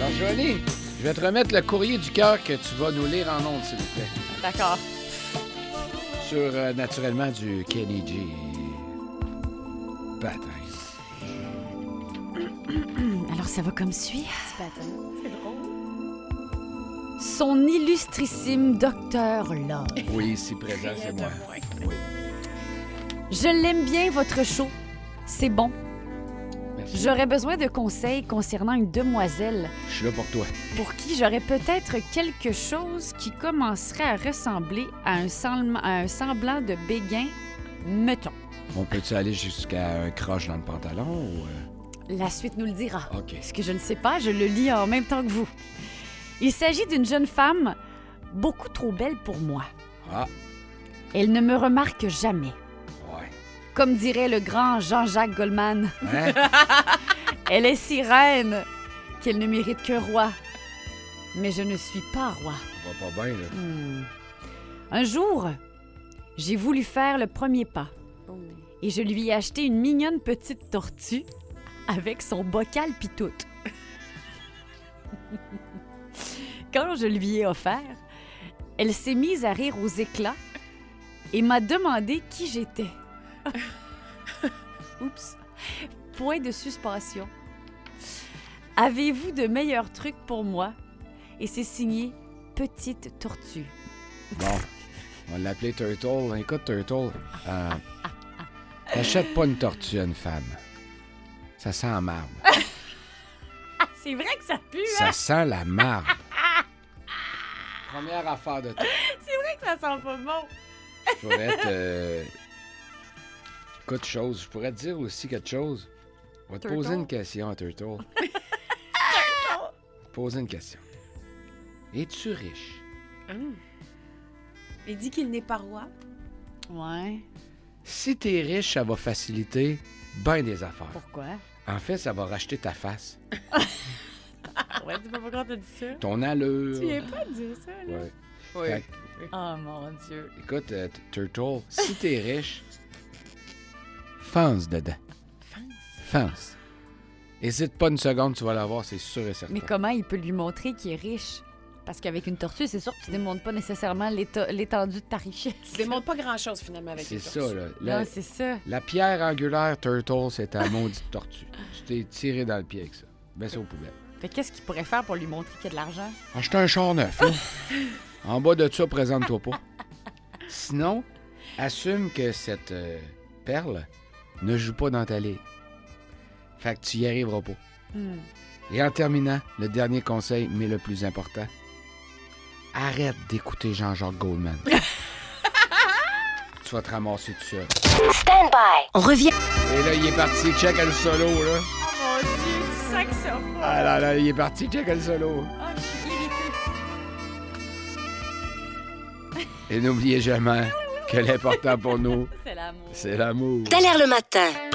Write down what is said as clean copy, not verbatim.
Alors, Joanie, je vais te remettre le courrier du cœur que tu vas nous lire en ondes, s'il vous plaît. D'accord. Sur, naturellement, du Kenny G. Bataille. Alors, ça va comme suit. C'est drôle. Son illustrissime docteur Love. Oui, ici présent, c'est moi. Oui. Je l'aime bien, votre show. C'est bon. Merci. J'aurais besoin de conseils concernant une demoiselle Je suis là pour toi. pour qui j'aurais peut-être quelque chose qui commencerait à ressembler à un semblant de béguin, mettons. On peut-tu aller jusqu'à un croche dans le pantalon ou... La suite nous le dira. OK. Ce que je ne sais pas, je le lis en même temps que vous. Il s'agit d'une jeune femme beaucoup trop belle pour moi. Ah, Elle ne me remarque jamais. ouais. Comme dirait le grand Jean-Jacques Goldman, Hein? elle est si reine qu'elle ne mérite que roi. Mais je ne suis pas roi. Ça va pas bien, là. Un jour, j'ai voulu faire le premier pas Oh. et je lui ai acheté une mignonne petite tortue avec son bocal pis tout. Quand je lui ai offert, elle s'est mise à rire aux éclats et m'a demandé qui j'étais. Oups. Point de suspension. Avez-vous de meilleurs trucs pour moi? Et c'est signé Petite Tortue. Bon, on va l'appeler Turtle. Écoute, Turtle, t'achètes pas une tortue à une femme. Ça sent la marde. C'est vrai que ça pue, Ça sent la marde. Première affaire de tout. C'est vrai que ça sent pas bon. Je pourrais te... Écoute, chose, je pourrais te dire aussi quelque chose. On va te poser une question à Turtle. Poser une question. Es-tu riche? Il dit qu'il n'est pas roi. Ouais. Si t'es riche, ça va faciliter bien des affaires. Pourquoi? En fait, ça va racheter ta face, Ouais, dis pas pourquoi t'as dit ça. ton allure. Tu viens pas de dire ça, là. Ouais. Oui. Fait Oh mon Dieu. Écoute, Turtle, si t'es riche, fonce dedans. Fonce. Hésite pas une seconde, tu vas l'avoir, c'est sûr et certain. Mais comment il peut lui montrer qu'il est riche? Parce qu'avec une tortue, c'est sûr que tu démontres pas nécessairement l'étendue de ta richesse. Tu démontres pas grand-chose, finalement, avec C'est les ça, tortues. là. Non, c'est ça. La pierre angulaire Turtle, c'est ta maudite tortue. Tu t'es tiré dans le pied avec ça. Mets ça aux poubelles. Fait qu'est-ce qu'il pourrait faire pour lui montrer qu'il y a de l'argent? Achète un char neuf, là. En bas de ça, présente-toi pas. Sinon, assume que cette perle ne joue pas dans ta ligue. Fait que tu y arriveras pas. Et en terminant, le dernier conseil, mais le plus important, arrête d'écouter Jean-Jacques Goldman. Tu vas te ramasser tout seul. Stand by. On revient. Et là, il est parti, check le solo, là. Oh mon Dieu, du saxophone! Ah là là, il est parti, check le solo. Ah, je suis irritée. Et n'oubliez jamais que l'important pour nous, C'est l'amour. c'est l'amour. Thaler le matin.